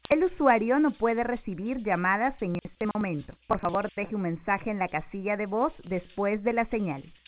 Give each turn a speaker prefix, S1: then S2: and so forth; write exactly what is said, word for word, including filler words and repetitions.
S1: El usuario no puede recibir llamadas en este momento. Por favor, deje un mensaje en la casilla de voz después de la señal.